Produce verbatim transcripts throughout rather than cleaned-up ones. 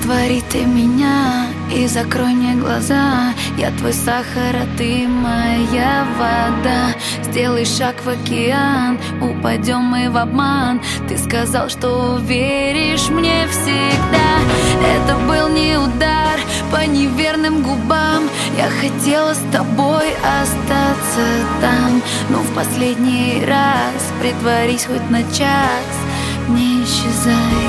Раствори ты меня и закрой мне глаза. Я твой сахар, а ты моя вода. Сделай шаг в океан, упадем мы в обман. Ты сказал, что веришь мне всегда. Это был не удар по неверным губам. Я хотела с тобой остаться там, но в последний раз притворись хоть на час, не исчезай.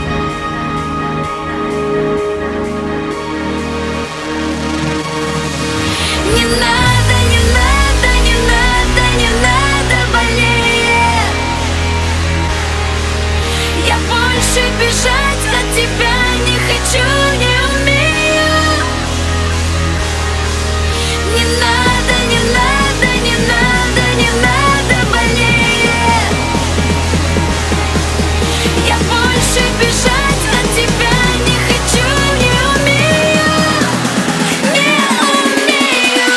Не надо, не надо, не надо, не надо больнее. Я больше бежать от тебя не хочу, не умею. Не надо, не надо, не надо, не надо больнее. Я больше бежать от тебя не хочу, не умею, не умею.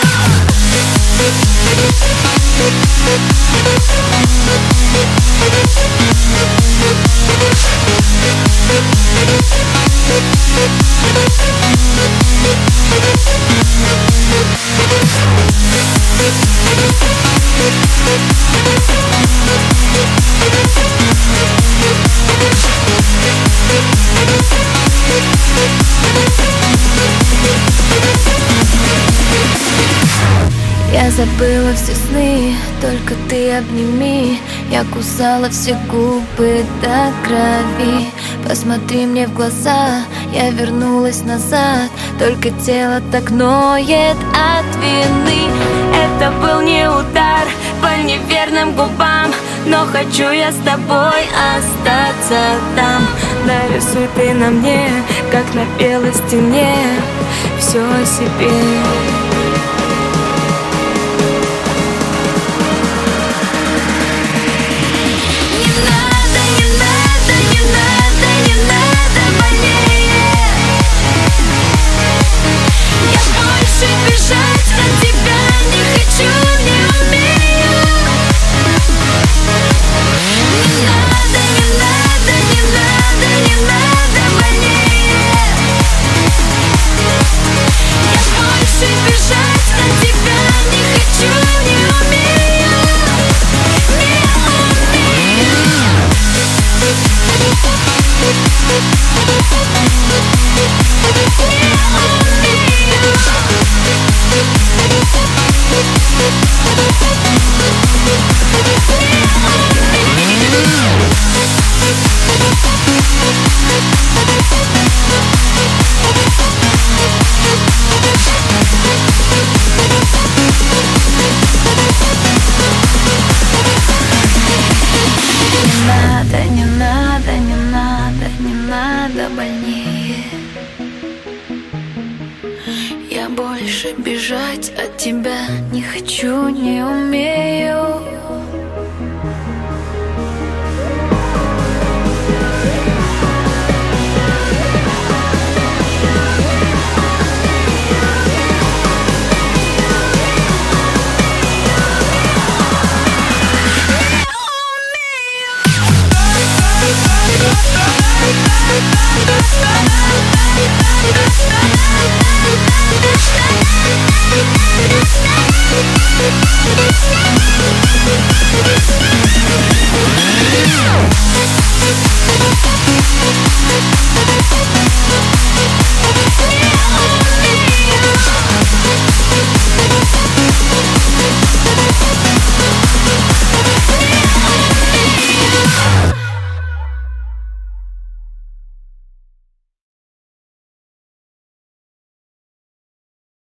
Я забыла все сны, только ты обними. Я кусала все губы до крови. Посмотри мне в глаза, я вернулась назад. Только тело так ноет от вины. Это был не удар по неверным губам, но хочу я с тобой остаться там. Нарисуй ты на мне, как на белой стене, все о себе. Бежать от тебя не хочу, не умею. Не надо, не надо, не надо, не надо больнее. Я больше бежать от тебя не хочу, не умею, не умею. Не надо, не надо, не надо, не надо больнее. Я больше бежать от тебя не хочу, не умею.